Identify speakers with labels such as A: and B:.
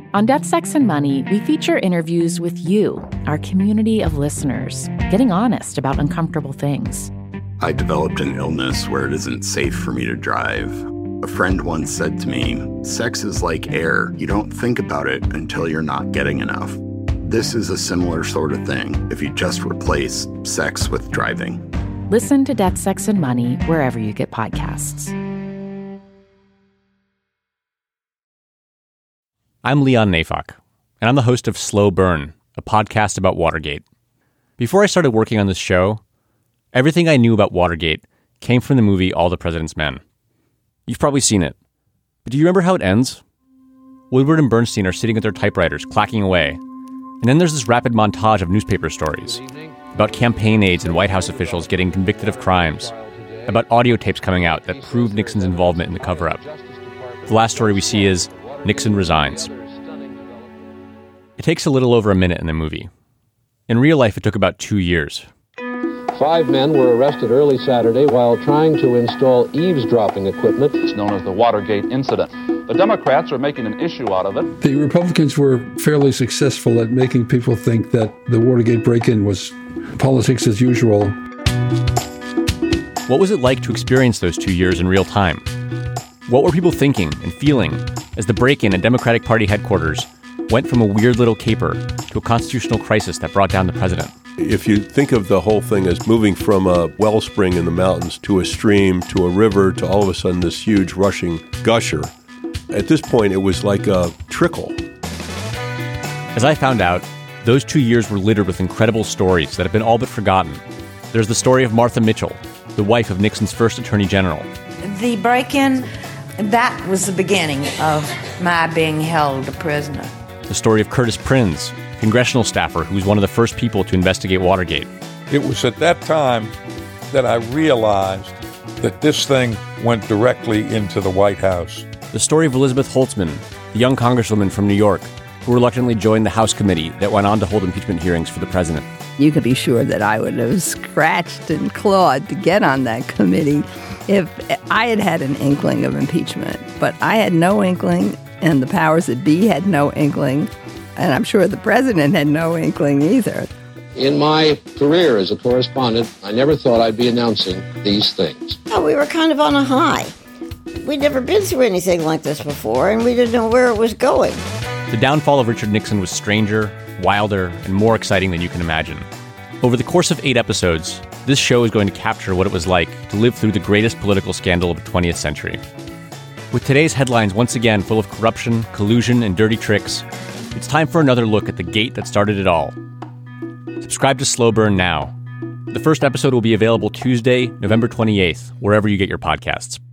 A: On Death, Sex, and Money, we feature interviews with you, our community of listeners, getting honest about uncomfortable things.
B: I developed an illness where it isn't safe for me to drive. A friend once said to me, "Sex is like air. You don't think about it until you're not getting enough." This is a similar sort of thing if you just replace sex with driving.
A: Listen to Death, Sex, and Money wherever you get podcasts.
C: I'm Leon Neyfakh, and I'm the host of Slow Burn, a podcast about Watergate. Before I started working on this show, everything I knew about Watergate came from the movie All the President's Men. You've probably seen it. But do you remember how it ends? Woodward and Bernstein are sitting at their typewriters, clacking away. And then there's this rapid montage of newspaper stories about campaign aides and White House officials getting convicted of crimes, about audio tapes coming out that prove Nixon's involvement in the cover-up. The last story we see is Nixon resigns. It takes a little over a minute in the movie. In real life, it took about 2 years.
D: 5 men were arrested early Saturday while trying to install eavesdropping equipment.
E: It's known as the Watergate incident. The Democrats are making an issue out of it.
F: The Republicans were fairly successful at making people think that the Watergate break-in was politics as usual.
C: What was it like to experience those 2 years in real time? What were people thinking and feeling as the break-in at Democratic Party headquarters went from a weird little caper to a constitutional crisis that brought down the president?
G: If you think of the whole thing as moving from a wellspring in the mountains to a stream to a river to all of a sudden this huge rushing gusher, at this point it was like a trickle.
C: As I found out, those 2 years were littered with incredible stories that have been all but forgotten. There's the story of Martha Mitchell, the wife of Nixon's first attorney general.
H: The break-in, that was the beginning of my being held a prisoner.
C: The story of Curtis Prins, congressional staffer who was one of the first people to investigate Watergate.
I: It was at that time that I realized that this thing went directly into the White House.
C: The story of Elizabeth Holtzman, the young congresswoman from New York, who reluctantly joined the House committee that went on to hold impeachment hearings for the president.
J: You could be sure that I would have scratched and clawed to get on that committee if I had had an inkling of impeachment. But I had no inkling, and the powers that be had no inkling, and I'm sure the president had no inkling either.
D: In my career as a correspondent, I never thought I'd be announcing these things.
K: Oh, we were kind of on a high. We'd never been through anything like this before, and we didn't know where it was going.
C: The downfall of Richard Nixon was stranger, wilder, and more exciting than you can imagine. Over the course of 8 episodes, this show is going to capture what it was like to live through the greatest political scandal of the 20th century. With today's headlines once again full of corruption, collusion, and dirty tricks, it's time for another look at the gate that started it all. Subscribe to Slow Burn now. The first episode will be available Tuesday, November 28th, wherever you get your podcasts.